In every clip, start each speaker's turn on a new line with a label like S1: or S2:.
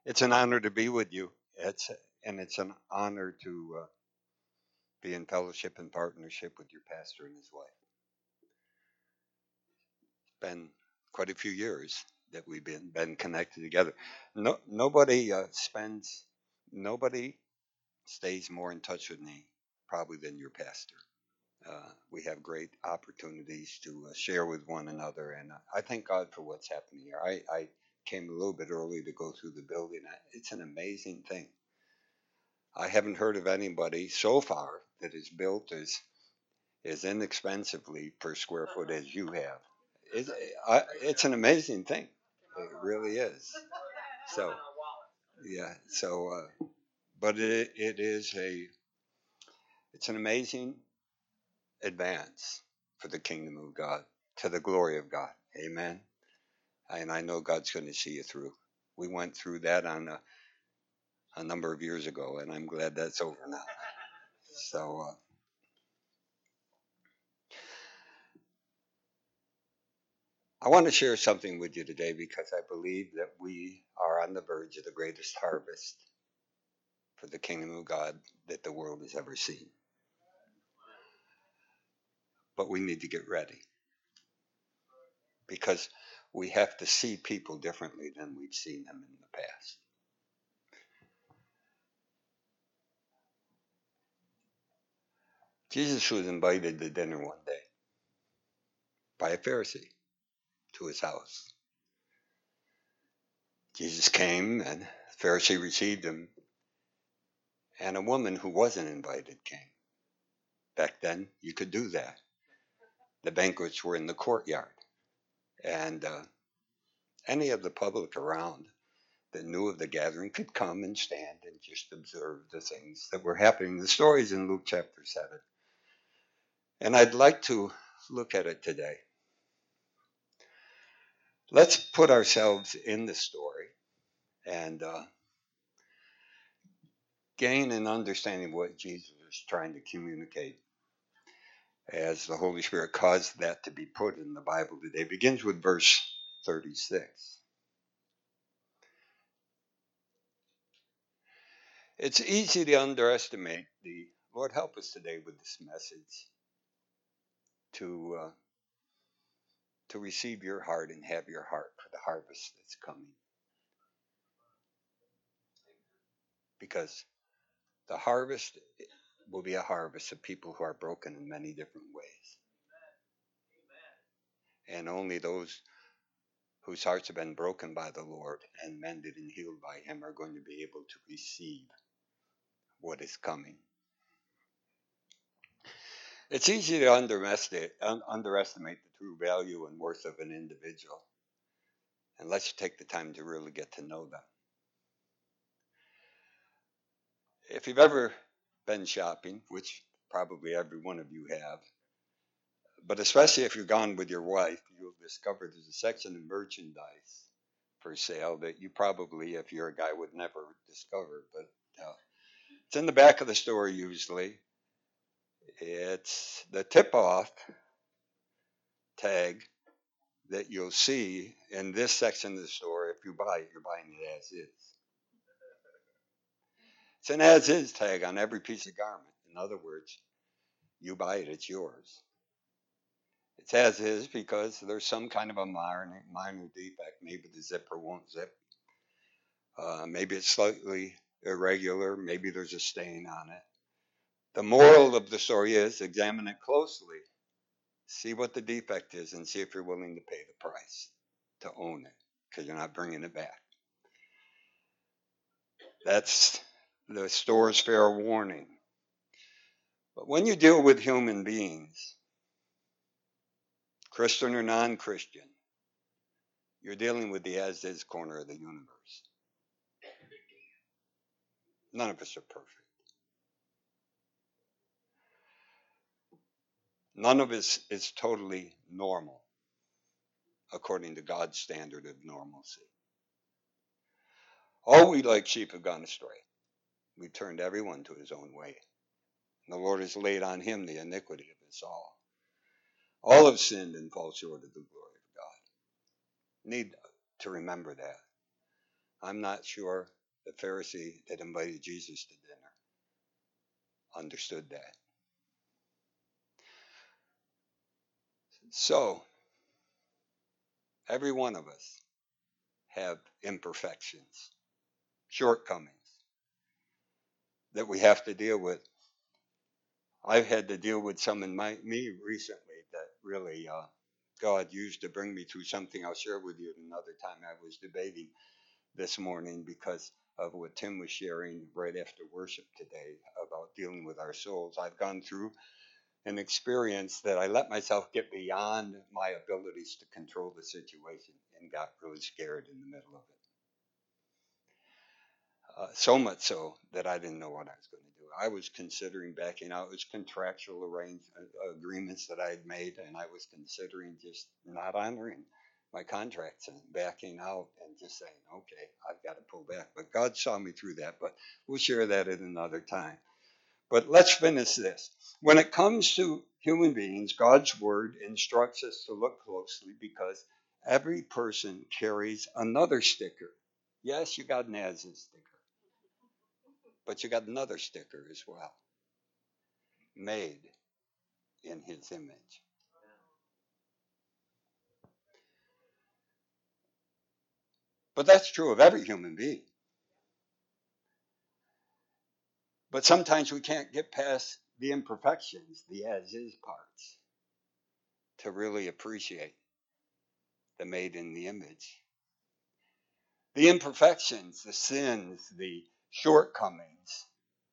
S1: It's an honor to be with you. It's an honor to be in fellowship and partnership with your pastor and his wife. It's been quite a few years that we've been connected together. Nobody stays more in touch with me probably than your pastor. We have great opportunities to share with one another, and I thank God for what's happening here. I came a little bit early to go through the building. It's an amazing thing. I haven't heard of anybody so far that is built as inexpensively per square foot as you have. It, it's an amazing thing. It really is. So yeah. But it's an amazing advance for the kingdom of God to the glory of God. Amen. And I know God's going to see you through. We went through that on a number of years ago, and I'm glad that's over now. So I want to share something with you today because I believe that we are on the verge of the greatest harvest for the kingdom of God that the world has ever seen. But we need to get ready because we have to see people differently than we've seen them in the past. Jesus was invited to dinner one day by a Pharisee to his house. Jesus came and the Pharisee received him, and a woman who wasn't invited came. Back then, you could do that. The banquets were in the courtyard, and any of the public around that knew of the gathering could come and stand and just observe the things that were happening. The story's in Luke chapter 7. And I'd like to look at it today. Let's put ourselves in the story and gain an understanding of what Jesus is trying to communicate as the Holy Spirit caused that to be put in the Bible today. It begins with verse 36. It's easy to underestimate the Lord help us today with this message to receive your heart and have your heart for the harvest that's coming. Because the harvest will be a harvest of people who are broken in many different ways. And only those whose hearts have been broken by the Lord and mended and healed by Him are going to be able to receive what is coming. It's easy to underestimate the true value and worth of an individual unless you take the time to really get to know them. If you've ever been shopping, which probably every one of you have, but especially if you're gone with your wife, you'll discover there's a section of merchandise for sale that you probably, if you're a guy, would never discover. But it's in the back of the store usually. It's the tip-off tag that you'll see in this section of the store. If you buy it, you're buying it as is. It's an as-is tag on every piece of garment. In other words, you buy it, it's yours. It's as is because there's some kind of a minor defect. Maybe the zipper won't zip. Maybe it's slightly irregular. Maybe there's a stain on it. The moral of the story is examine it closely. See what the defect is and see if you're willing to pay the price to own it because you're not bringing it back. That's the store's fair warning. But when you deal with human beings, Christian or non-Christian, you're dealing with the as-is corner of the universe. None of us are perfect. None of us is totally normal according to God's standard of normalcy. All we like sheep have gone astray. We turned everyone to his own way. And the Lord has laid on him the iniquity of us all. All have sinned and fall short of the glory of God. Need to remember that. I'm not sure the Pharisee that invited Jesus to dinner understood that. So, every one of us have imperfections, shortcomings that we have to deal with. I've had to deal with some in me recently that really God used to bring me through something I'll share with you another time. I was debating this morning because of what Tim was sharing right after worship today about dealing with our souls. I've gone through an experience that I let myself get beyond my abilities to control the situation and got really scared in the middle of it. So much so that I didn't know what I was going to do. I was considering backing out. It was contractual agreements that I had made, and I was considering just not honoring my contracts and backing out and just saying, okay, I've got to pull back. But God saw me through that, but we'll share that at another time. But let's finish this. When it comes to human beings, God's word instructs us to look closely because every person carries another sticker. Yes, you got Naz's sticker, but you got another sticker as well, made in his image. But that's true of every human being. But sometimes we can't get past the imperfections, the as is parts, to really appreciate the made in the image. The imperfections, the sins, the shortcomings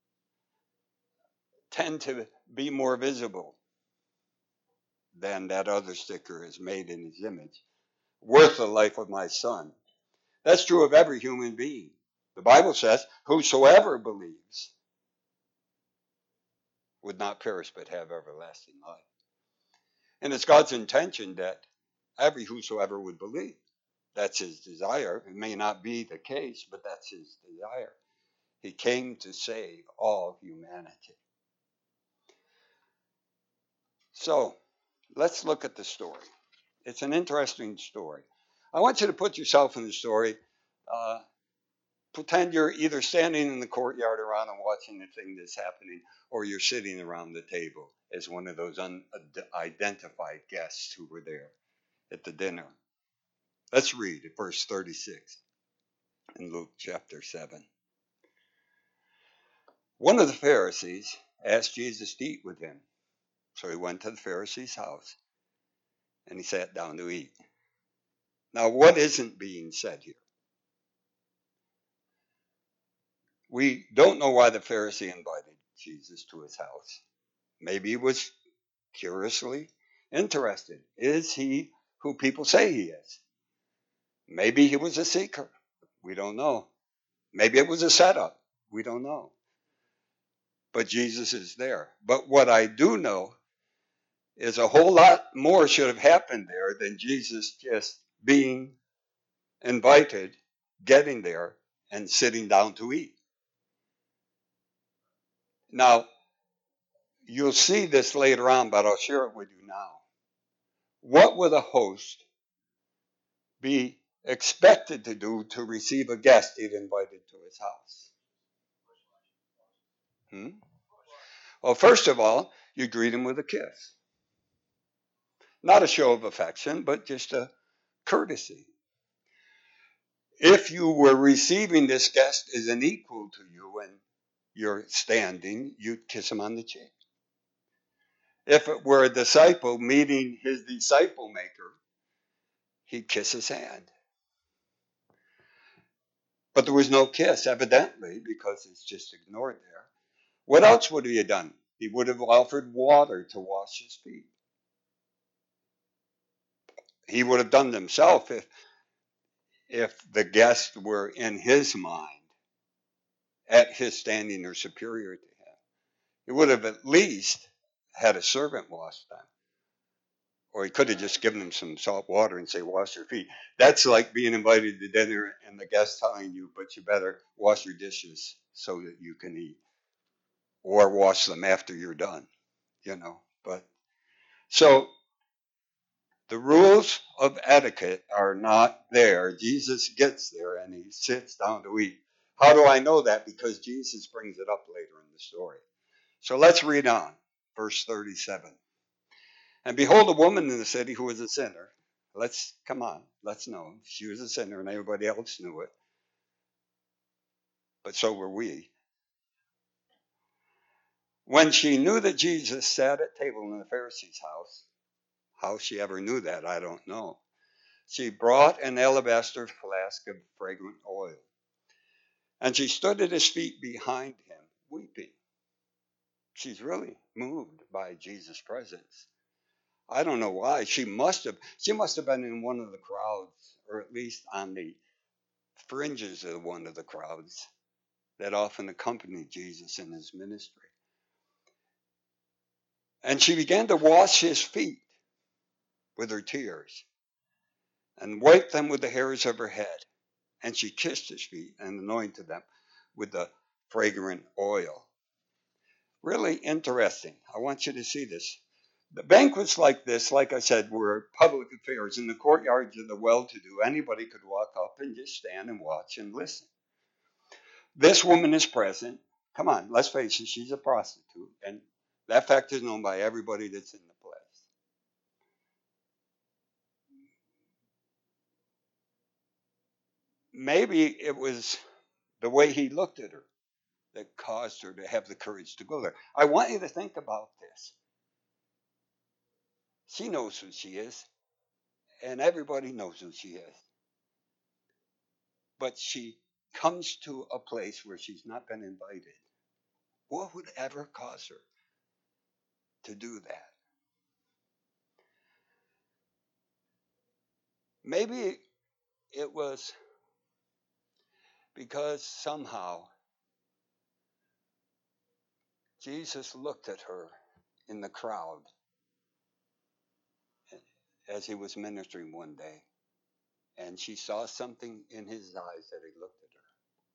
S1: tend to be more visible than that other sticker is made in his image. Worth the life of my son. That's true of every human being. The Bible says, whosoever believes would not perish but have everlasting life. And it's God's intention that every whosoever would believe. That's his desire. It may not be the case, but that's his desire. He came to save all humanity. So let's look at the story. It's an interesting story. I want you to put yourself in the story. Uh, Pretend you're either standing in the courtyard around and watching the thing that's happening, or you're sitting around the table as one of those unidentified guests who were there at the dinner. Let's read at verse 36 in Luke chapter 7. One of the Pharisees asked Jesus to eat with him. So he went to the Pharisee's house and he sat down to eat. Now, what isn't being said here? We don't know why the Pharisee invited Jesus to his house. Maybe he was curiously interested. Is he who people say he is? Maybe he was a seeker. We don't know. Maybe it was a setup. We don't know. But Jesus is there. But what I do know is a whole lot more should have happened there than Jesus just being invited, getting there, and sitting down to eat. Now, you'll see this later on, but I'll share it with you now. What would a host be expected to do to receive a guest he'd invited to his house? Well, first of all, you greet him with a kiss. Not a show of affection, but just a courtesy. If you were receiving this guest as an equal to you and you're standing, you'd kiss him on the cheek. If it were a disciple meeting his disciple maker, he'd kiss his hand. But there was no kiss, evidently, because it's just ignored there. What else would he have done? He would have offered water to wash his feet. He would have done it himself if the guest were in his mind at his standing or superior to him. He would have at least had a servant wash them. Or he could have just given them some salt water and say, wash your feet. That's like being invited to dinner and the guest telling you, but you better wash your dishes so that you can eat. Or wash them after you're done, But so The rules of etiquette are not there. Jesus gets there and he sits down to eat. How do I know that? Because Jesus brings it up later in the story. So let's read on. Verse 37. And behold, a woman in the city who was a sinner. Let's know. She was a sinner and everybody else knew it. But so were we. When she knew that Jesus sat at table in the Pharisee's house, how she ever knew that, I don't know. She brought an alabaster flask of fragrant oil. And she stood at his feet behind him, weeping. She's really moved by Jesus' presence. I don't know why. She must have been in one of the crowds, or at least on the fringes of one of the crowds that often accompanied Jesus in his ministry. And she began to wash his feet with her tears and wiped them with the hairs of her head. And she kissed his feet and anointed them with the fragrant oil. Really interesting. I want you to see this. The banquets like this, like I said, were public affairs. In the courtyards of the well-to-do, anybody could walk up and just stand and watch and listen. This woman is present. Come on, let's face it, she's a prostitute. And that fact is known by everybody that's in the place. Maybe it was the way he looked at her that caused her to have the courage to go there. I want you to think about this. She knows who she is, and everybody knows who she is. But she comes to a place where she's not been invited. What would ever cause her to do that? Maybe it was because somehow Jesus looked at her in the crowd as he was ministering one day, and she saw something in his eyes that he looked at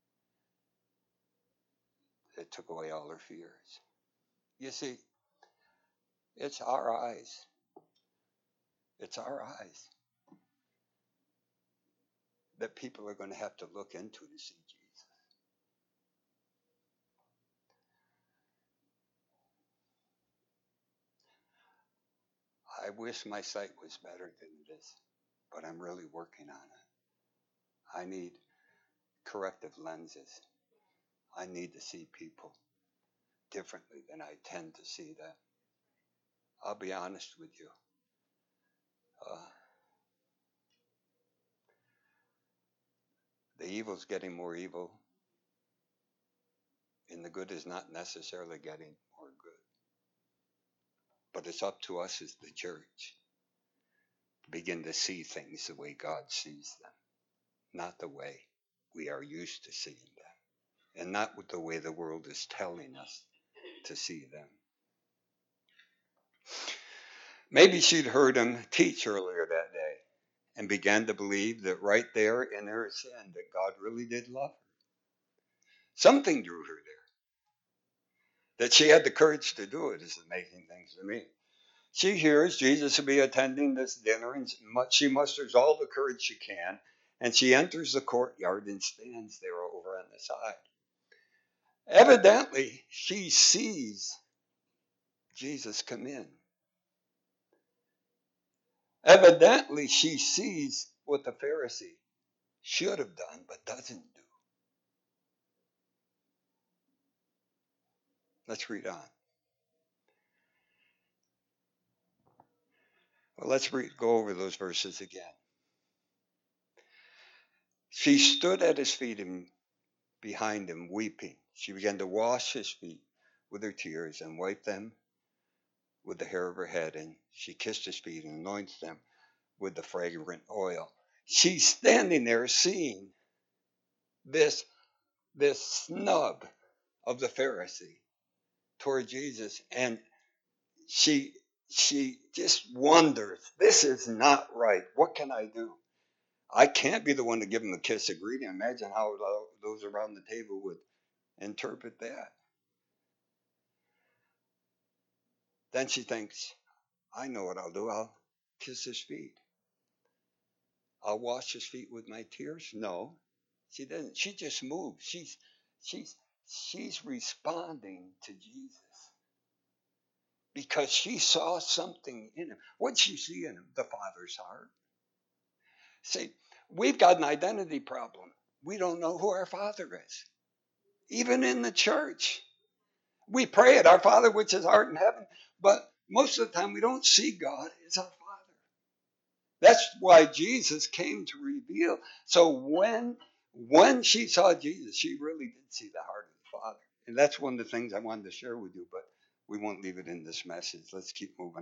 S1: her that took away all her fears. You see, it's our eyes. It's our eyes that people are going to have to look into to see Jesus. I wish my sight was better than it is, but I'm really working on it. I need corrective lenses. I need to see people differently than I tend to see them. I'll be honest with you. Uh, the evil's getting more evil, and the good is not necessarily getting more good. But it's up to us as the church to begin to see things the way God sees them, not the way we are used to seeing them, and not with the way the world is telling us to see them. Maybe she'd heard him teach earlier that day and began to believe that right there in her sin that God really did love her. Something drew her there. That she had the courage to do it is amazing things to me. She hears Jesus will be attending this dinner, and she musters all the courage she can, and she enters the courtyard and stands there over on the side. Evidently, she sees Jesus come in. Evidently, she sees what the Pharisee should have done but doesn't do. Let's read on. Well, let's go over those verses again. She stood at his feet and behind him, weeping. She began to wash his feet with her tears and wipe them with the hair of her head, and she kissed his feet and anointed them with the fragrant oil. She's standing there seeing this snub of the Pharisee toward Jesus, and she just wonders, this is not right. What can I do? I can't be the one to give him a kiss of greeting. Imagine how those around the table would interpret that. Then she thinks, I know what I'll do. kiss his feet. I'll wash his feet with my tears. No, she doesn't. She just moves. She's she's responding to Jesus because she saw something in him. What'd she see in him? The Father's heart. See, we've got an identity problem. We don't know who our Father is. Even in the church, we pray it, our Father which is art in heaven, but most of the time we don't see God as our Father. That's why Jesus came to reveal. So when she saw Jesus, she really did see the heart of the Father. And that's one of the things I wanted to share with you, but we won't leave it in this message. Let's keep moving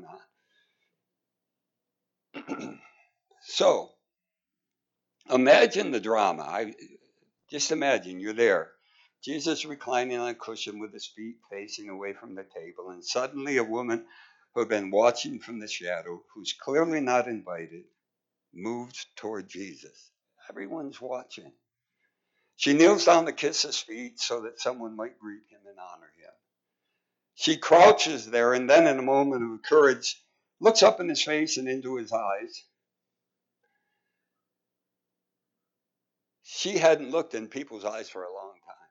S1: on. So imagine the drama. Just imagine you're there. Jesus reclining on a cushion with his feet facing away from the table, and suddenly a woman who had been watching from the shadow, who's clearly not invited, moved toward Jesus. Everyone's watching. She kneels down to kiss his feet so that someone might greet him and honor him. She crouches there and then, in a moment of courage, looks up in his face and into his eyes. She hadn't looked in people's eyes for a long time.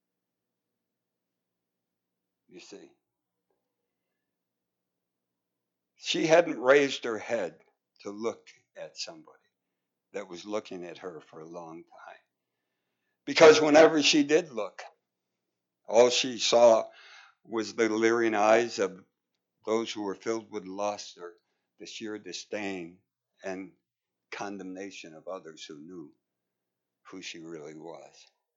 S1: You see, she hadn't raised her head to look at somebody that was looking at her for a long time. Because whenever she did look, all she saw was the leering eyes of those who were filled with lust or the sheer disdain and condemnation of others who knew who she really was.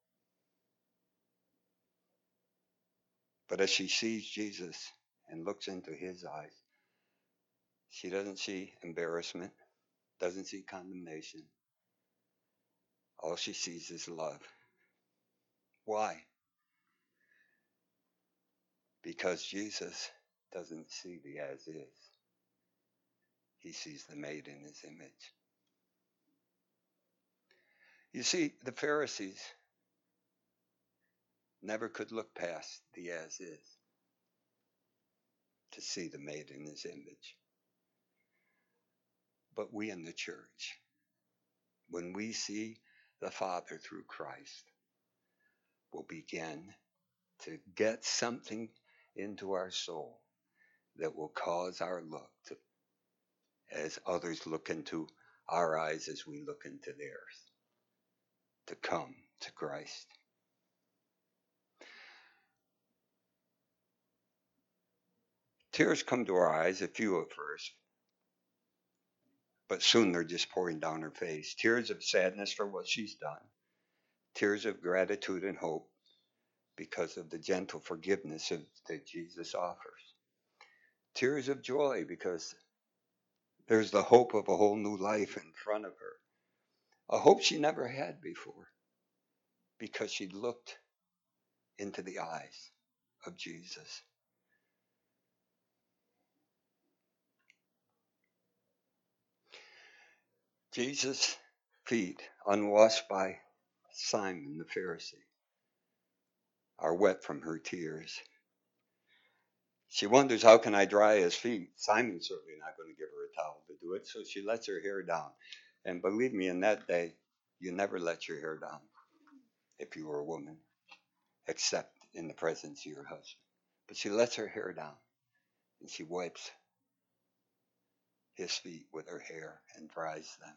S1: But as she sees Jesus and looks into his eyes, she doesn't see embarrassment, doesn't see condemnation. All she sees is love. Why? Because Jesus doesn't see the as is. He sees the made in his image. You see, the Pharisees never could look past the as is to see the made in his image. But we in the church, when we see the Father through Christ, will begin to get something into our soul that will cause our look to, as others look into our eyes as we look into theirs, to come to Christ. Tears come to our eyes, a few at first, but soon they're just pouring down her face. Tears of sadness for what she's done. Tears of gratitude and hope because of the gentle forgiveness that Jesus offers. Tears of joy because there's the hope of a whole new life in front of her. A hope she never had before because she looked into the eyes of Jesus. Jesus' feet, unwashed by Simon the Pharisee, are wet from her tears. She wonders, how can I dry his feet? Simon's certainly not going to give her a towel to do it, so she lets her hair down. And believe me, in that day, you never let your hair down if you were a woman, except in the presence of your husband. But she lets her hair down, and she wipes his feet with her hair and dries them.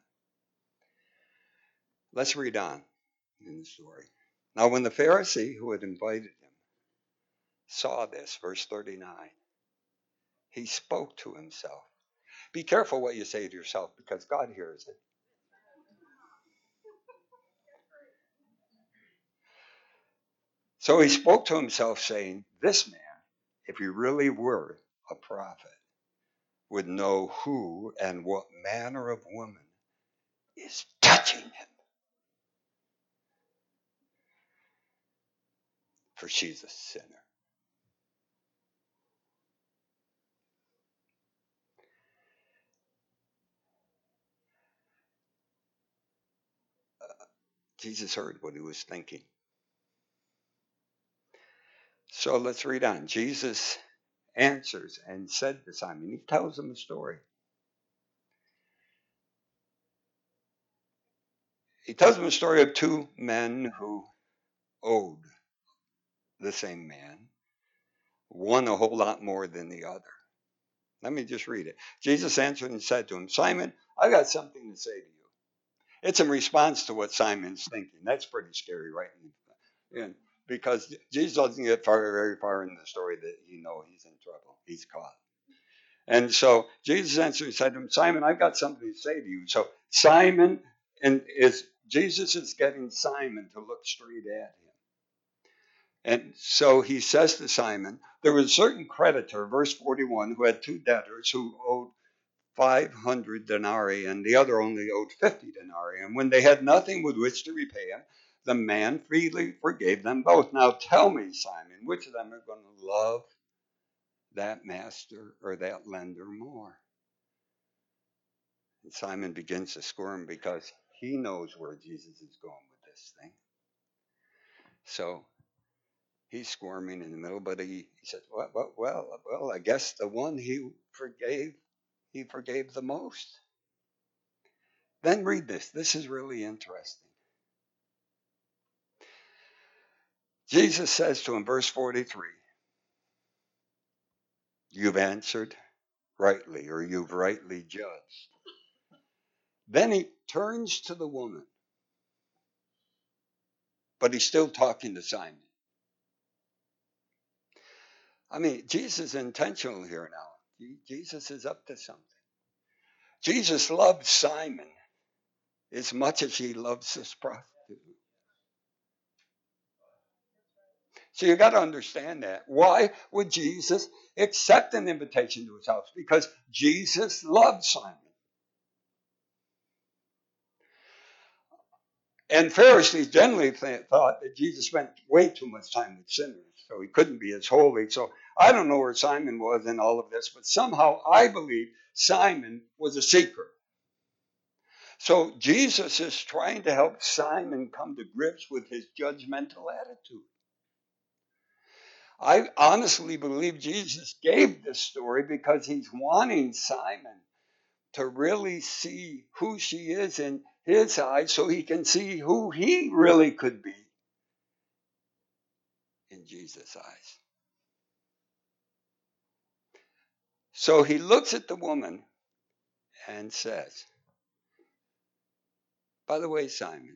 S1: Let's read on in the story. Now, when the Pharisee who had invited him saw this, verse 39, he spoke to himself. Be careful what you say to yourself because God hears it. So he spoke to himself, saying, this man, if he really were a prophet, would know who and what manner of woman is touching him. For she's a sinner. Jesus heard what he was thinking. So let's read on. Jesus answers and said to Simon, he tells him a story. He tells him a story of two men who owed the same man, one a whole lot more than the other. Let me just read it. Jesus answered and said to him, Simon, I got something to say to you. It's in response to what Simon's thinking. That's pretty scary, right? And because Jesus doesn't get very far in the story that you know he's in trouble. He's caught. And so Jesus answered and said to him, Simon, I've got something to say to you. So Simon, and is Jesus is getting Simon to look straight at him. And so he says to Simon, there was a certain creditor, verse 41, who had two debtors who owed 500 denarii, and the other only owed 50 denarii. And when they had nothing with which to repay him, the man freely forgave them both. Now tell me, Simon, which of them are going to love that master or that lender more? And Simon begins to squirm because he knows where Jesus is going with this thing. So he's squirming in the middle, but he says, well, I guess the one he forgave the most. Then read this. This is really interesting. Jesus says to him, verse 43, you've answered rightly, or you've rightly judged. Then he turns to the woman, but he's still talking to Simon. I mean, Jesus is intentional here now. Jesus is up to something. Jesus loves Simon as much as he loves this prostitute. So you got to understand that. Why would Jesus accept an invitation to his house? Because Jesus loved Simon. And Pharisees generally thought that Jesus spent way too much time with sinners, so he couldn't be as holy. So I don't know where Simon was in all of this, but somehow I believe Simon was a seeker. So Jesus is trying to help Simon come to grips with his judgmental attitude. I honestly believe Jesus gave this story because he's wanting Simon to really see who she is in his eyes so he can see who he really could be in Jesus' eyes. So he looks at the woman and says, by the way, Simon,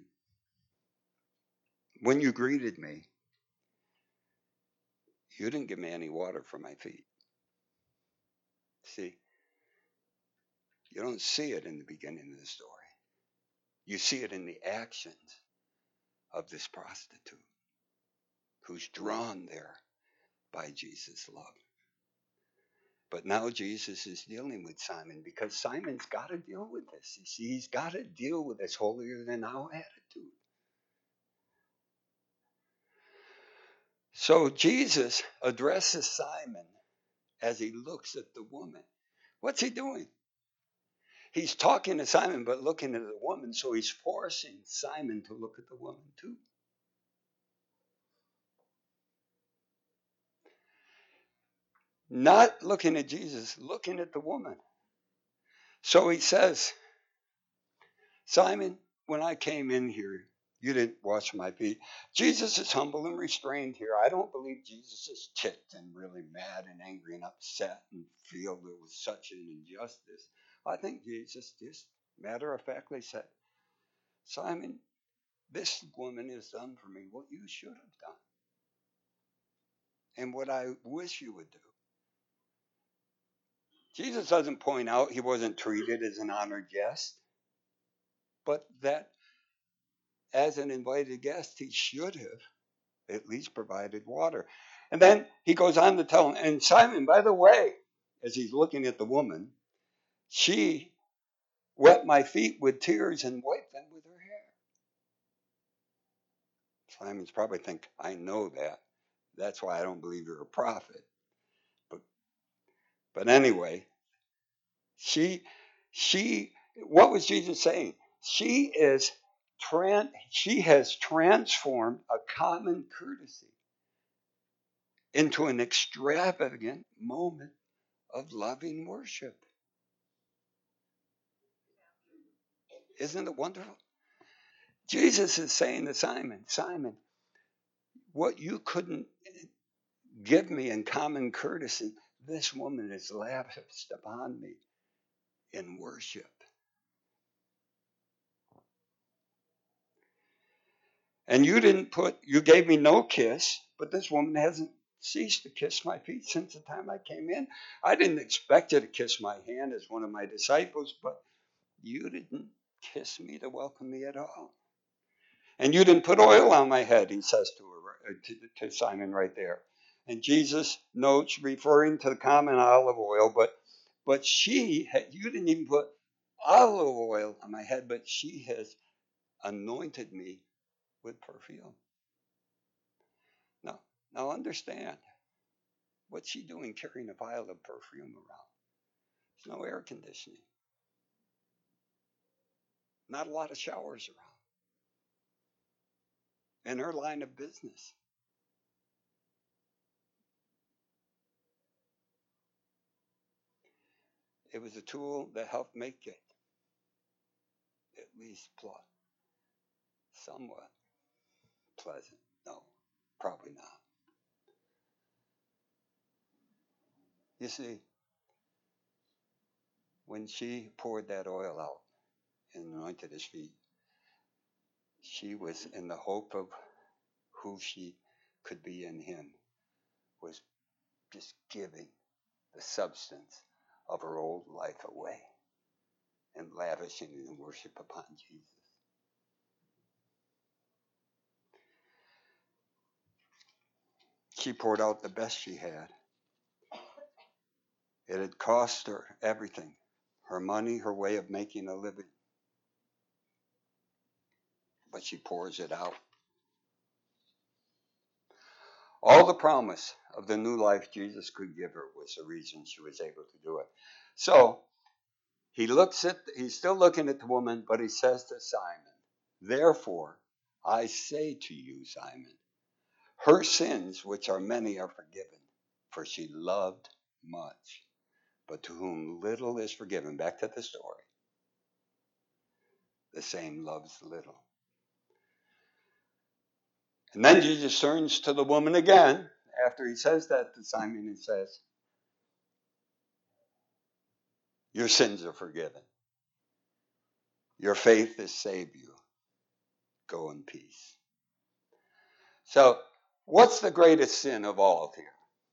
S1: when you greeted me, you didn't give me any water for my feet. See, you don't see it in the beginning of the story. You see it in the actions of this prostitute who's drawn there by Jesus' love. But now Jesus is dealing with Simon because Simon's got to deal with this. You see, he's got to deal with this holier than thou attitude. So Jesus addresses Simon as he looks at the woman. What's he doing? He's talking to Simon but looking at the woman, so he's forcing Simon to look at the woman too. Not looking at Jesus, looking at the woman. So he says, Simon, when I came in here, you didn't wash my feet. Jesus is humble and restrained here. I don't believe Jesus is ticked and really mad and angry and upset and feel there was such an injustice. I think Jesus just matter-of-factly said, Simon, this woman has done for me what you should have done and what I wish you would do. Jesus doesn't point out he wasn't treated as an honored guest, but that as an invited guest, he should have at least provided water. And then he goes on to tell him, and Simon, by the way, as he's looking at the woman, she wet my feet with tears and wiped them with her hair. Simon's probably thinking, I know that. That's why I don't believe you're a prophet. But anyway, she, what was Jesus saying? She has transformed a common courtesy into an extravagant moment of loving worship. Isn't it wonderful? Jesus is saying to Simon, Simon, what you couldn't give me in common courtesy, this woman has lavished upon me in worship. And you gave me no kiss, but this woman hasn't ceased to kiss my feet since the time I came in. I didn't expect you to kiss my hand as one of my disciples, but you didn't kiss me to welcome me at all. And you didn't put oil on my head, he says to Simon right there. And Jesus notes, referring to the common olive oil, but you didn't even put olive oil on my head, but she has anointed me with perfume. Now understand, what's she doing carrying a vial of perfume around? There's no air conditioning. Not a lot of showers around. In her line of business. It was a tool that helped make it at least somewhat pleasant. No, probably not. You see, when she poured that oil out and anointed his feet, she was in the hope of who she could be in him, was just giving the substance of her old life away and lavishing in worship upon Jesus. She poured out the best she had. It had cost her everything, her money, her way of making a living. But she pours it out. All the promise of the new life Jesus could give her was the reason she was able to do it. So he's still looking at the woman, but he says to Simon, therefore, I say to you, Simon, her sins, which are many, are forgiven, for she loved much. But to whom little is forgiven, back to the story, the same loves little. And then Jesus turns to the woman again, after he says that to Simon, and says, your sins are forgiven. Your faith has saved you. Go in peace. So, what's the greatest sin of all here?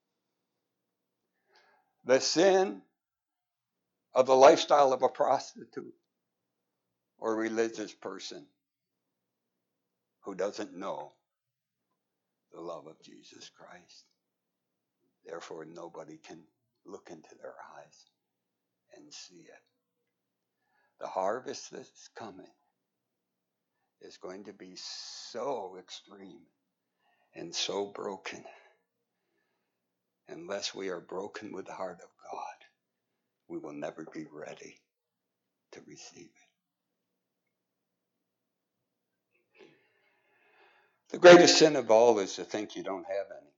S1: The sin of the lifestyle of a prostitute or religious person who doesn't know the love of Jesus Christ. Therefore, nobody can look into their eyes and see it. The harvest that's coming is going to be so extreme and so broken. Unless we are broken with the heart of God, we will never be ready to receive it. The greatest sin of all is to think you don't have any.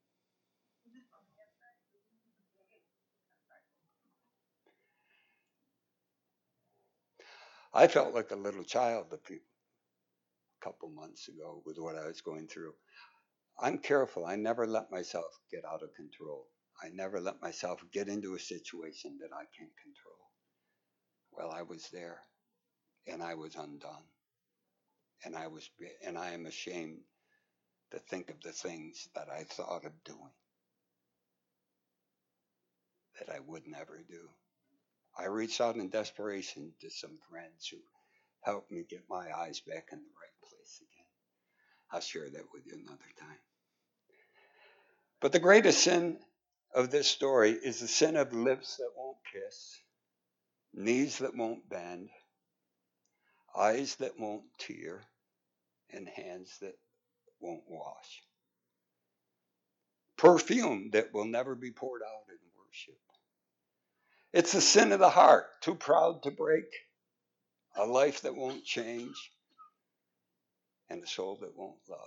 S1: I felt like a little child a couple months ago with what I was going through. I'm careful. I never let myself get out of control. I never let myself get into a situation that I can't control. Well, I was there, and I was undone, and I am ashamed to think of the things that I thought of doing that I would never do. I reached out in desperation to some friends who helped me get my eyes back in the right place again. I'll share that with you another time. But the greatest sin of this story is the sin of lips that won't kiss, knees that won't bend, eyes that won't tear, and hands that won't wash. Perfume that will never be poured out in worship. It's the sin of the heart, too proud to break, a life that won't change, and a soul that won't love.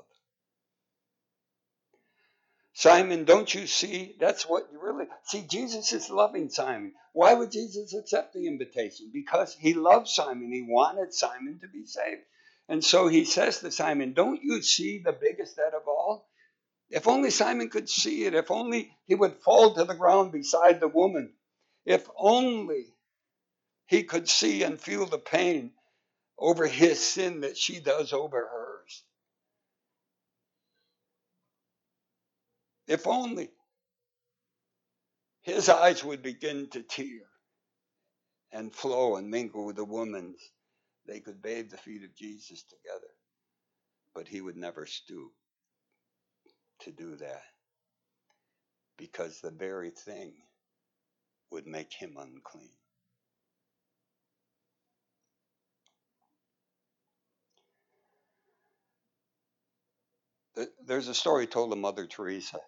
S1: Simon, don't you see? That's what you really see. Jesus is loving Simon. Why would Jesus accept the invitation? Because he loved Simon. He wanted Simon to be saved. And so he says to Simon, don't you see the biggest debt of all? If only Simon could see it, if only he would fall to the ground beside the woman, if only he could see and feel the pain over his sin that she does over hers. If only his eyes would begin to tear and flow and mingle with the woman's, they could bathe the feet of Jesus together. But he would never stoop to do that because the very thing would make him unclean. There's a story told of Mother Teresa.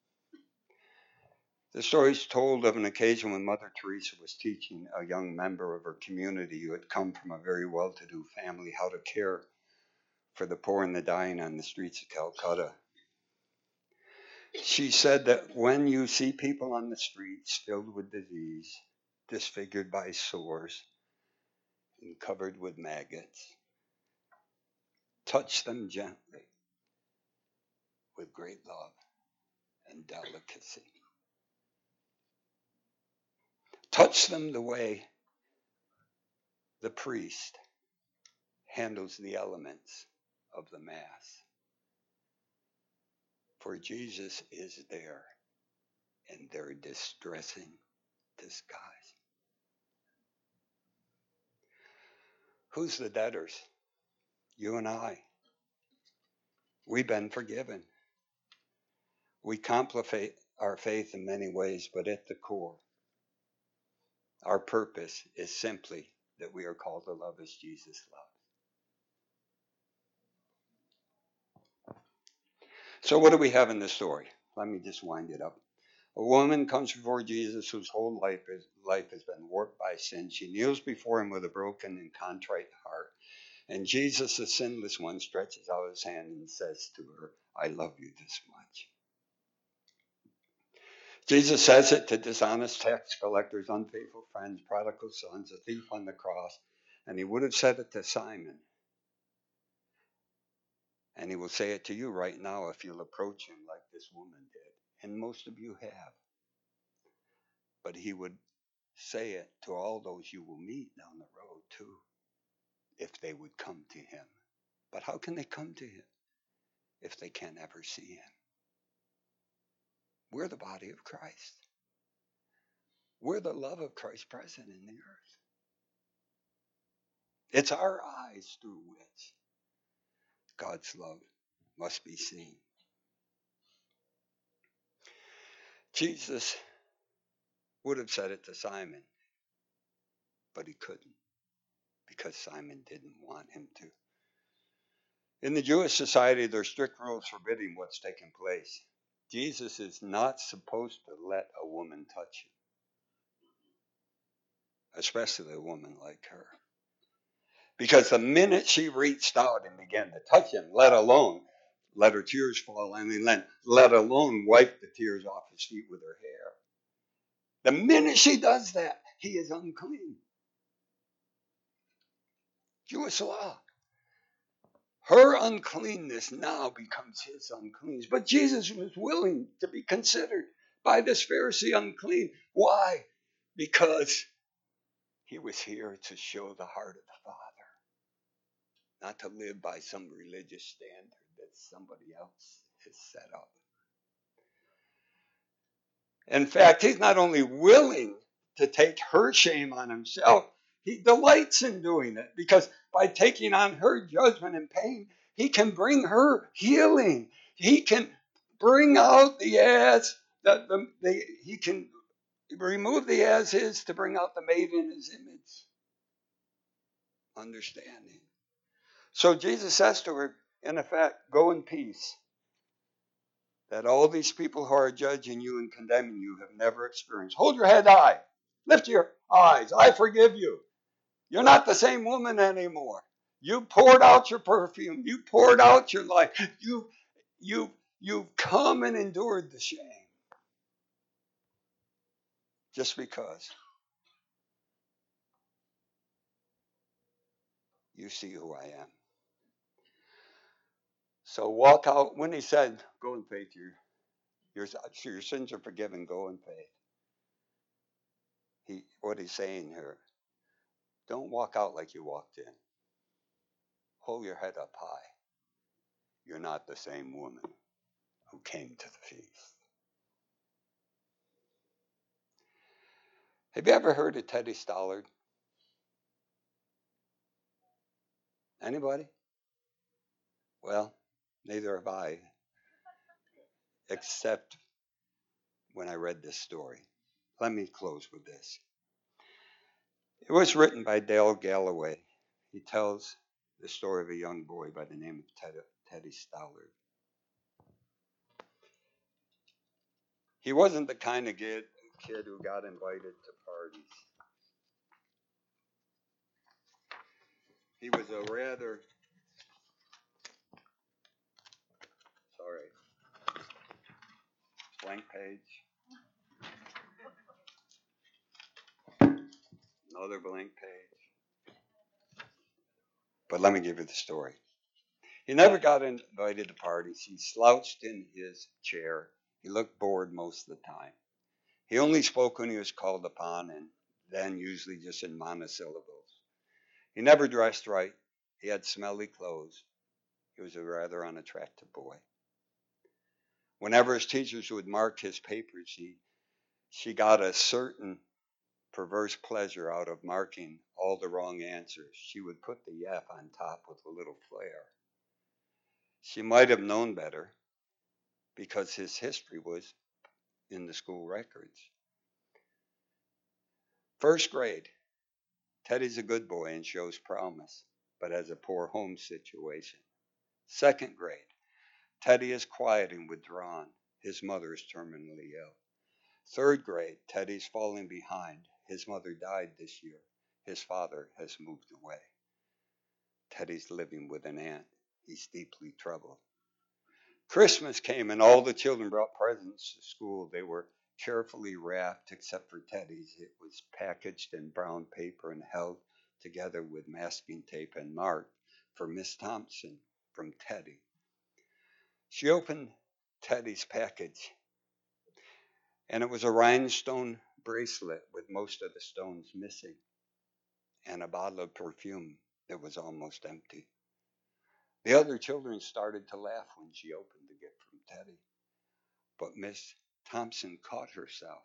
S1: The story is told of an occasion when Mother Teresa was teaching a young member of her community who had come from a very well-to-do family how to care for the poor and the dying on the streets of Calcutta. She said that when you see people on the streets filled with disease, disfigured by sores, and covered with maggots, touch them gently with great love and delicacy. Touch them the way the priest handles the elements of the Mass. For Jesus is there in their distressing disguise. Who's the debtors? You and I. We've been forgiven. We complicate our faith in many ways, but at the core, our purpose is simply that we are called to love as Jesus loved. So what do we have in this story? Let me just wind it up. A woman comes before Jesus whose whole life has been warped by sin. She kneels before him with a broken and contrite heart. And Jesus, the sinless one, stretches out his hand and says to her, I love you this much. Jesus says it to dishonest tax collectors, unfaithful friends, prodigal sons, a thief on the cross. And he would have said it to Simon. And he will say it to you right now if you'll approach him like this woman did. And most of you have. But he would say it to all those you will meet down the road too, if they would come to him. But how can they come to him if they can't ever see him? We're the body of Christ. We're the love of Christ present in the earth. It's our eyes through which God's love must be seen. Jesus would have said it to Simon, but he couldn't because Simon didn't want him to. In the Jewish society, there are strict rules forbidding what's taking place. Jesus is not supposed to let a woman touch him, especially a woman like her. Because the minute she reached out and began to touch him, let alone let her tears fall, let alone wipe the tears off his feet with her hair. The minute she does that, he is unclean. Jewish law. Her uncleanness now becomes his uncleanness. But Jesus was willing to be considered by this Pharisee unclean. Why? Because he was here to show the heart of the Father, not to live by some religious standard that somebody else has set up. In fact, he's not only willing to take her shame on himself, he delights in doing it because by taking on her judgment and pain, he can bring her healing. He can bring out the as, he can remove the as is to bring out the made in his image. Understanding. So Jesus says to her, in effect, go in peace. That all these people who are judging you and condemning you have never experienced. Hold your head high. Lift your eyes. I forgive you. You're not the same woman anymore. You poured out your perfume. You poured out your life. You've come and endured the shame. Just because you see who I am. So walk out. When he said, "Go in faith, your sins are forgiven. Go in faith." What he's saying here: don't walk out like you walked in. Hold your head up high. You're not the same woman who came to the feast. Have you ever heard of Teddy Stollard? Anybody? Well, neither have I, except when I read this story. Let me close with this. It was written by Dale Galloway. He tells the story of a young boy by the name of Teddy Stollard. He wasn't the kind of kid who got invited to parties. He was a rather, sorry, blank page, another blank page. But let me give you the story. He never got invited to parties. He slouched in his chair. He looked bored most of the time. He only spoke when he was called upon, and then usually just in monosyllables. He never dressed right. He had smelly clothes. He was a rather unattractive boy. Whenever his teachers would mark his papers, she got a certain perverse pleasure out of marking all the wrong answers. She would put the F on top with a little flair. She might have known better because his history was in the school records. First grade, Teddy's a good boy and shows promise, but has a poor home situation. Second grade, Teddy is quiet and withdrawn. His mother is terminally ill. Third grade, Teddy's falling behind. His mother died this year. His father has moved away. Teddy's living with an aunt. He's deeply troubled. Christmas came and all the children brought presents to school. They were carefully wrapped except for Teddy's. It was packaged in brown paper and held together with masking tape and marked for Miss Thompson from Teddy. She opened Teddy's package and it was a rhinestone bracelet with most of the stones missing and a bottle of perfume that was almost empty. The other children started to laugh when she opened the gift from Teddy. But Miss Thompson caught herself.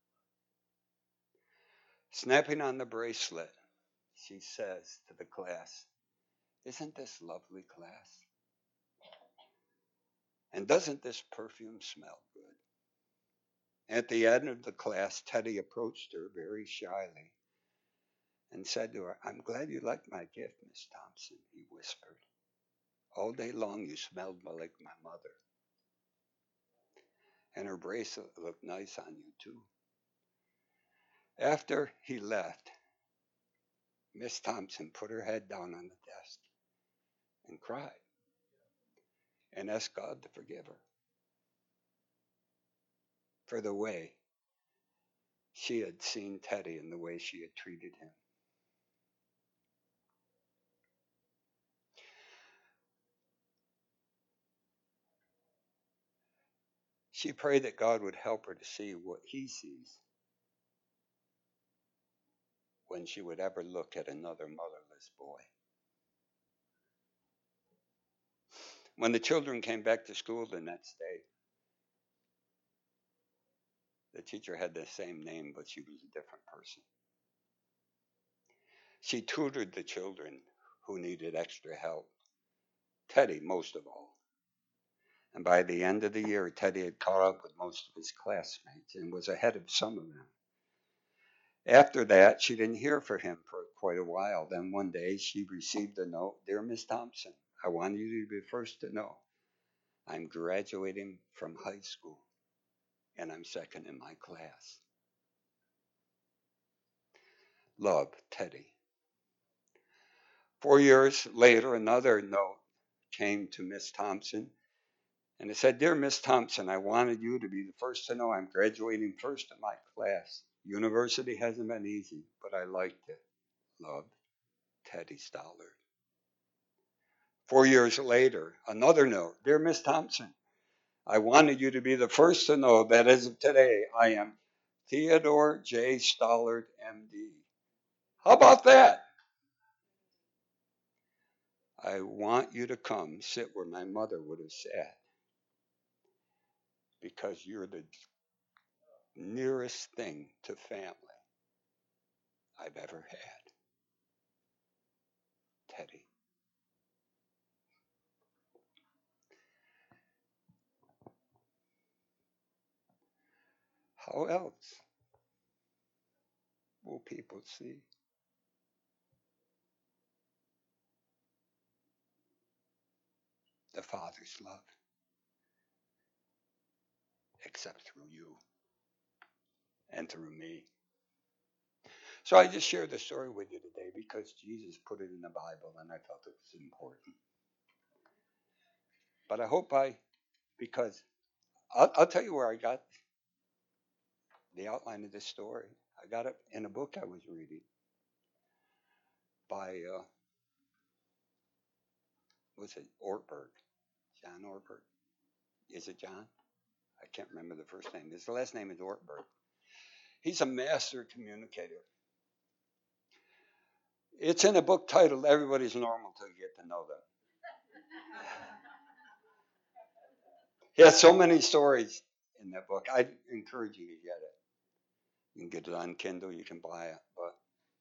S1: Snapping on the bracelet, she says to the class, "Isn't this lovely, class? And doesn't this perfume smell good?" At the end of the class, Teddy approached her very shyly and said to her, "I'm glad you liked my gift, Miss Thompson," he whispered. "All day long you smelled like my mother. And her bracelet looked nice on you, too." After he left, Miss Thompson put her head down on the desk and cried and asked God to forgive her for the way she had seen Teddy and the way she had treated him. She prayed that God would help her to see what he sees when she would ever look at another motherless boy. When the children came back to school the next day, the teacher had the same name, but she was a different person. She tutored the children who needed extra help, Teddy most of all. And by the end of the year, Teddy had caught up with most of his classmates and was ahead of some of them. After that, she didn't hear from him for quite a while. Then one day she received a note: "Dear Miss Thompson, I want you to be the first to know I'm graduating from high school and I'm second in my class. Love, Teddy." 4 years later, another note came to Miss Thompson and it said, "Dear Miss Thompson, I wanted you to be the first to know I'm graduating first in my class. University hasn't been easy, but I liked it. Love, Teddy Stollard." 4 years later, another note. Dear Miss Thompson, I wanted you to be the first to know that as of today, I am Theodore J. Stollard, MD. How about that? I want you to come sit where my mother would have sat because you're the nearest thing to family I've ever had. Teddy. How else will people see the Father's love except through you and through me? So I just shared the story with you today because Jesus put it in the Bible and I felt it was important. But I hope because I'll tell you where I got the outline of this story. I got it in a book I was reading by, was it Ortberg? John Ortberg. Is it John? I can't remember the first name. His last name is Ortberg. He's a master communicator. It's in a book titled Everybody's Normal Till You Get to Know Them. He has so many stories in that book. I encourage you to get it. You can get it on Kindle, you can buy it. But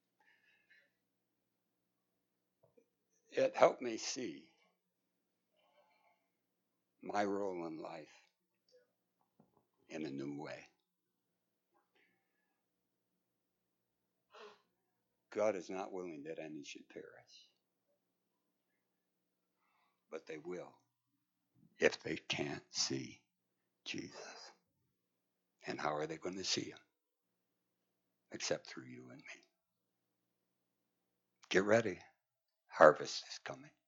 S1: it helped me see my role in life in a new way. God is not willing that any should perish, but they will if they can't see Jesus. And how are they going to see him? Except through you and me. Get ready. Harvest is coming.